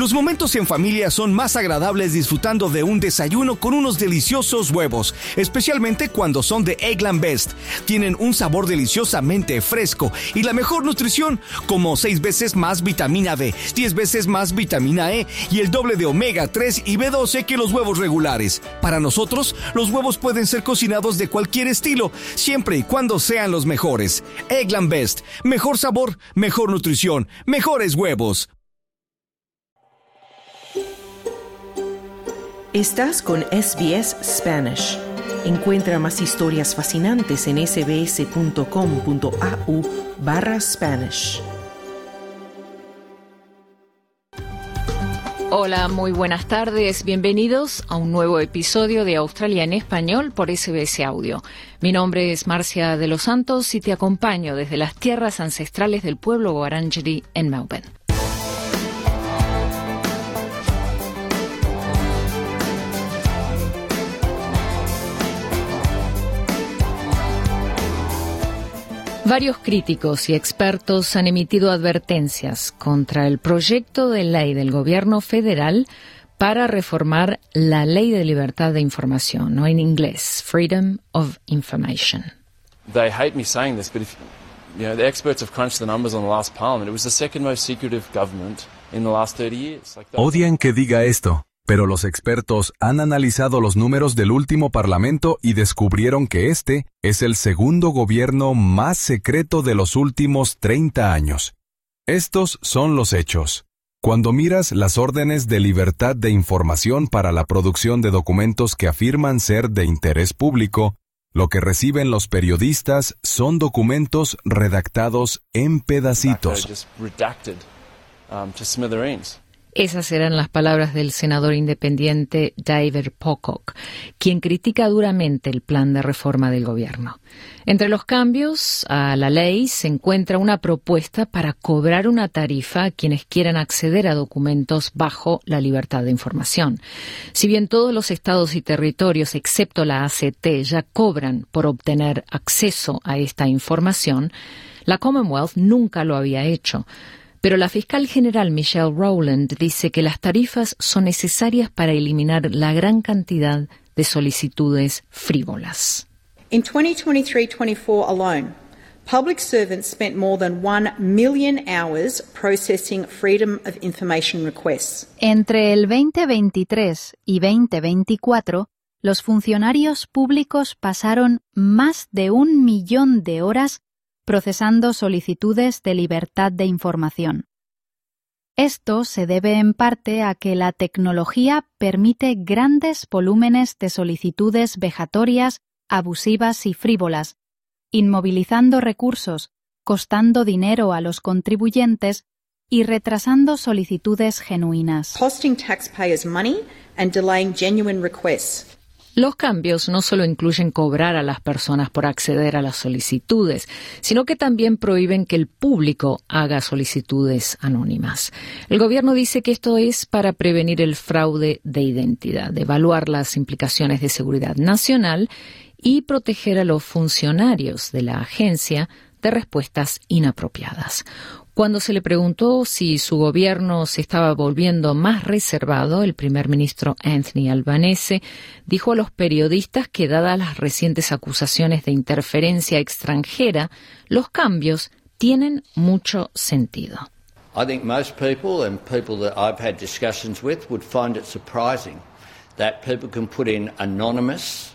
Los momentos en familia son más agradables disfrutando de un desayuno con unos deliciosos huevos, especialmente cuando son de Eggland Best. Tienen un sabor deliciosamente fresco y la mejor nutrición, como 6 veces más vitamina B, 10 veces más vitamina E y el doble de omega 3 y B12 que los huevos regulares. Para nosotros, los huevos pueden ser cocinados de cualquier estilo, siempre y cuando sean los mejores. Eggland Best. Mejor sabor, mejor nutrición, mejores huevos. Estás con SBS Spanish. Encuentra más historias fascinantes en sbs.com.au/Spanish. Hola, muy buenas tardes. Bienvenidos a un nuevo episodio de Australia en Español por SBS Audio. Mi nombre es Marcia de los Santos y te acompaño desde las tierras ancestrales del pueblo Wurundjeri en Melbourne. Varios críticos y expertos han emitido advertencias contra el proyecto de ley del gobierno federal para reformar la Ley de Libertad de Información, o en inglés, Freedom of Information. They hate me saying this, but the experts have crunched the numbers on the last parliament. It was the second most secretive government in the last 30 years. Odian que diga esto, pero los expertos han analizado los números del último parlamento y descubrieron que este es el segundo gobierno más secreto de los últimos 30 años. Estos son los hechos. Cuando miras las órdenes de libertad de información para la producción de documentos que afirman ser de interés público, lo que reciben los periodistas son documentos redactados en pedacitos. Esas eran las palabras del senador independiente David Pocock, quien critica duramente el plan de reforma del gobierno. Entre los cambios a la ley se encuentra una propuesta para cobrar una tarifa a quienes quieran acceder a documentos bajo la libertad de información. Si bien todos los estados y territorios, excepto la ACT, ya cobran por obtener acceso a esta información, la Commonwealth nunca lo había hecho. Pero la fiscal general Michelle Rowland dice que las tarifas son necesarias para eliminar la gran cantidad de solicitudes frívolas. In 2023-24 alone, public servants spent more than 1 million hours processing Freedom of Information requests. Entre el 2023 y 2024, los funcionarios públicos pasaron más de 1 millón de horas procesando solicitudes de libertad de información. Esto se debe en parte a que la tecnología permite grandes volúmenes de solicitudes vejatorias, abusivas y frívolas, inmovilizando recursos, costando dinero a los contribuyentes y retrasando solicitudes genuinas. Costing taxpayers money and delaying genuine requests. Los cambios no solo incluyen cobrar a las personas por acceder a las solicitudes, sino que también prohíben que el público haga solicitudes anónimas. El gobierno dice que esto es para prevenir el fraude de identidad, evaluar las implicaciones de seguridad nacional y proteger a los funcionarios de la agencia de respuestas inapropiadas. Cuando se le preguntó si su gobierno se estaba volviendo más reservado, el primer ministro Anthony Albanese dijo a los periodistas que, dadas las recientes acusaciones de interferencia extranjera, los cambios tienen mucho sentido. I think most people and people that I've had discussions with would find it surprising that people can put in anonymous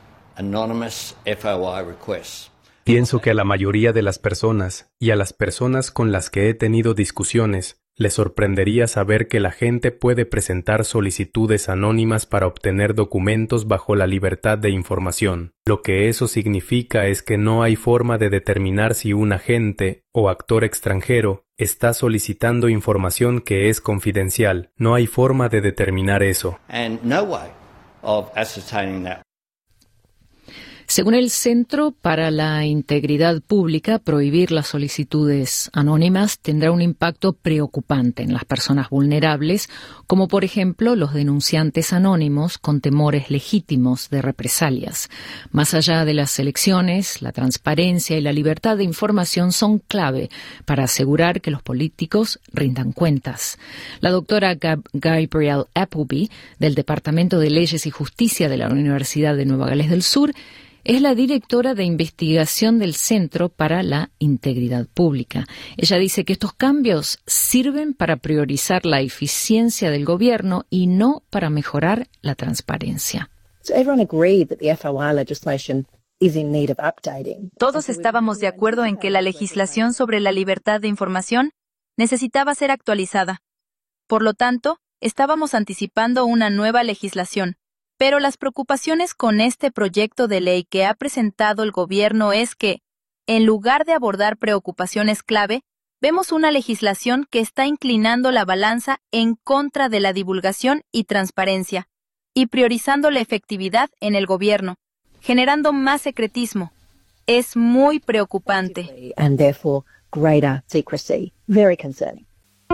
FOI requests. Pienso que a la mayoría de las personas y a las personas con las que he tenido discusiones les sorprendería saber que la gente puede presentar solicitudes anónimas para obtener documentos bajo la libertad de información. Lo que eso significa es que no hay forma de determinar si un agente o actor extranjero está solicitando información que es confidencial. No hay forma de determinar eso. And no way of ascertaining that. Según el Centro para la Integridad Pública, prohibir las solicitudes anónimas tendrá un impacto preocupante en las personas vulnerables, como por ejemplo los denunciantes anónimos con temores legítimos de represalias. Más allá de las elecciones, la transparencia y la libertad de información son clave para asegurar que los políticos rindan cuentas. La doctora Gabrielle Appleby, del Departamento de Leyes y Justicia de la Universidad de Nueva Gales del Sur, es la directora de investigación del Centro para la Integridad Pública. Ella dice que estos cambios sirven para priorizar la eficiencia del gobierno y no para mejorar la transparencia. Todos estábamos de acuerdo en que la legislación sobre la libertad de información necesitaba ser actualizada. Por lo tanto, estábamos anticipando una nueva legislación. Pero las preocupaciones con este proyecto de ley que ha presentado el gobierno es que, en lugar de abordar preocupaciones clave, vemos una legislación que está inclinando la balanza en contra de la divulgación y transparencia, y priorizando la efectividad en el gobierno, generando más secretismo. Es muy preocupante. And therefore, greater secrecy. Very concerning.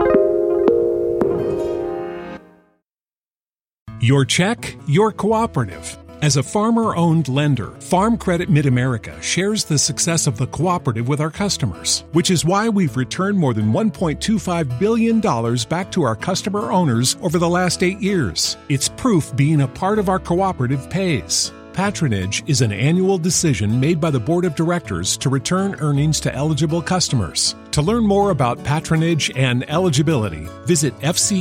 Your check, your cooperative. As a farmer-owned lender, Farm Credit Mid-America shares the success of the cooperative with our customers, which is why we've returned more than $1.25 billion back to our customer owners over the last 8 years. It's proof being a part of our cooperative pays. Patronage is an annual decision made by the Board of Directors to return earnings to eligible customers. To learn more about patronage and eligibility, visit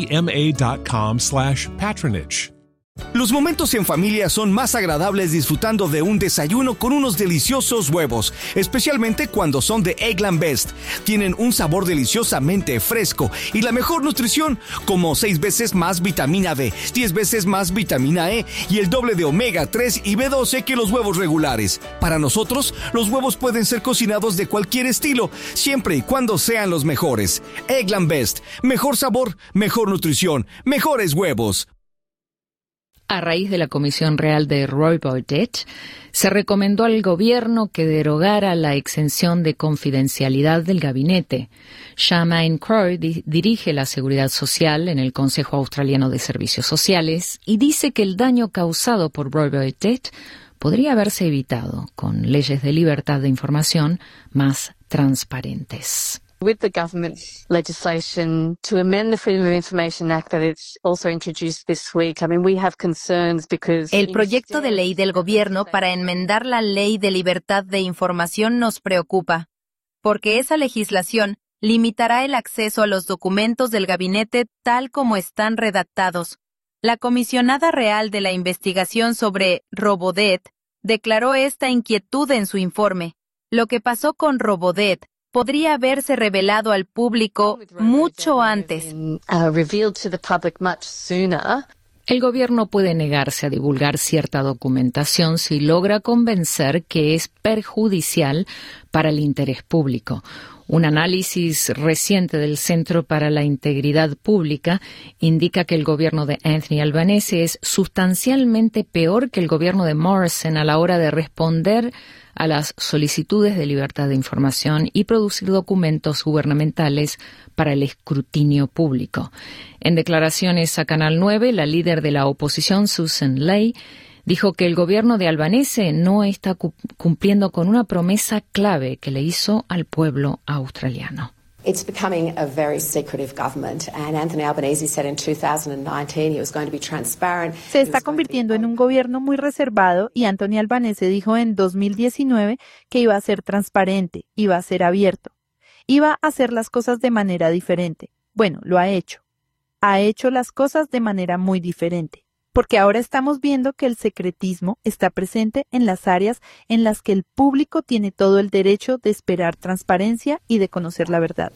fcma.com/patronage. Los momentos en familia son más agradables disfrutando de un desayuno con unos deliciosos huevos, especialmente cuando son de Eggland Best. Tienen un sabor deliciosamente fresco y la mejor nutrición, como 6 veces más vitamina D, 10 veces más vitamina E y el doble de omega 3 y B12 que los huevos regulares. Para nosotros, los huevos pueden ser cocinados de cualquier estilo, siempre y cuando sean los mejores. Eggland Best, mejor sabor, mejor nutrición, mejores huevos. A raíz de la Comisión Real de Robodebt, se recomendó al gobierno que derogara la exención de confidencialidad del gabinete. Charmaine Crowe dirige la seguridad social en el Consejo Australiano de Servicios Sociales y dice que el daño causado por Robodebt podría haberse evitado con leyes de libertad de información más transparentes. With the government's legislation to amend the Freedom of Information Act that it's also introduced this week, I mean, we have concerns because... El proyecto de ley del gobierno para enmendar la Ley de Libertad de Información nos preocupa, porque esa legislación limitará el acceso a los documentos del gabinete tal como están redactados. La comisionada real de la investigación sobre Robodebt declaró esta inquietud en su informe. Lo que pasó con Robodebt podría haberse revelado al público mucho antes. El gobierno puede negarse a divulgar cierta documentación si logra convencer que es perjudicial para el interés público. Un análisis reciente del Centro para la Integridad Pública indica que el gobierno de Anthony Albanese es sustancialmente peor que el gobierno de Morrison a la hora de responder a las solicitudes de libertad de información y producir documentos gubernamentales para el escrutinio público. En declaraciones a Canal 9, la líder de la oposición, Susan Ley, dijo que el gobierno de Albanese no está cumpliendo con una promesa clave que le hizo al pueblo australiano. It's becoming a very secretive government, and Anthony Albanese said in 2019 he was going to be transparent. Se está convirtiendo en un gobierno muy reservado y Anthony Albanese dijo en 2019 que iba a ser transparente, iba a ser abierto, iba a hacer las cosas de manera diferente. Bueno, lo ha hecho. Ha hecho las cosas de manera muy diferente. Porque ahora estamos viendo que el secretismo está presente en las áreas en las que el público tiene todo el derecho de esperar transparencia y de conocer la verdad.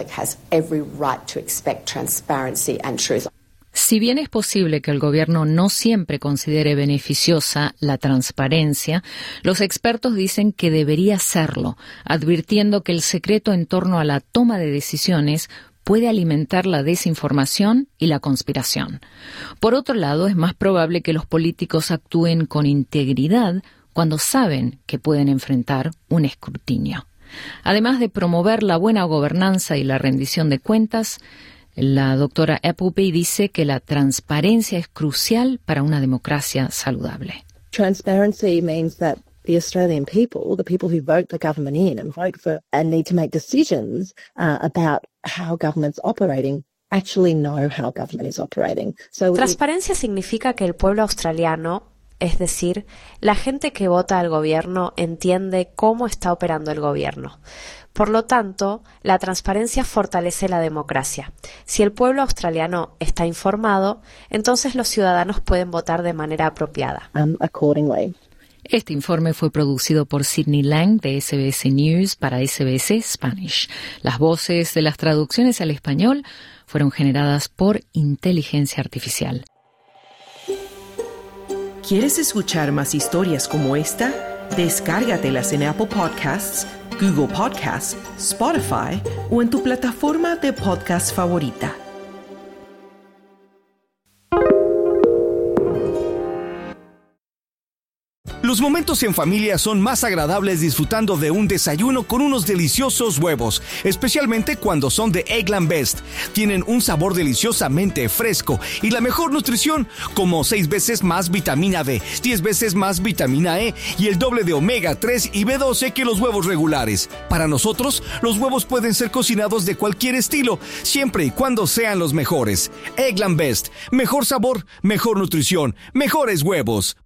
Si bien es posible que el gobierno no siempre considere beneficiosa la transparencia, los expertos dicen que debería serlo, advirtiendo que el secreto en torno a la toma de decisiones puede alimentar la desinformación y la conspiración. Por otro lado, es más probable que los políticos actúen con integridad cuando saben que pueden enfrentar un escrutinio. Además de promover la buena gobernanza y la rendición de cuentas, la doctora Appleby dice que la transparencia es crucial para una democracia saludable. Transparency means that the Australian people, the people who vote the government in and vote for and need to make decisions about how government's operating, actually know how government is operating. Transparencia significa que el pueblo australiano, es decir, la gente que vota al gobierno, entiende cómo está operando el gobierno. Por lo tanto, la transparencia fortalece la democracia. Si el pueblo australiano está informado, entonces los ciudadanos pueden votar de manera apropiada. Accordingly. Este informe fue producido por Sydney Lang de SBS News para SBS Spanish. Las voces de las traducciones al español fueron generadas por inteligencia artificial. ¿Quieres escuchar más historias como esta? Descárgatelas en Apple Podcasts, Google Podcasts, Spotify o en tu plataforma de podcast favorita. Los momentos en familia son más agradables disfrutando de un desayuno con unos deliciosos huevos, especialmente cuando son de Eggland Best. Tienen un sabor deliciosamente fresco y la mejor nutrición, como 6 veces más vitamina D, 10 veces más vitamina E y el doble de omega 3 y B12 que los huevos regulares. Para nosotros, los huevos pueden ser cocinados de cualquier estilo, siempre y cuando sean los mejores. Eggland Best, mejor sabor, mejor nutrición, mejores huevos.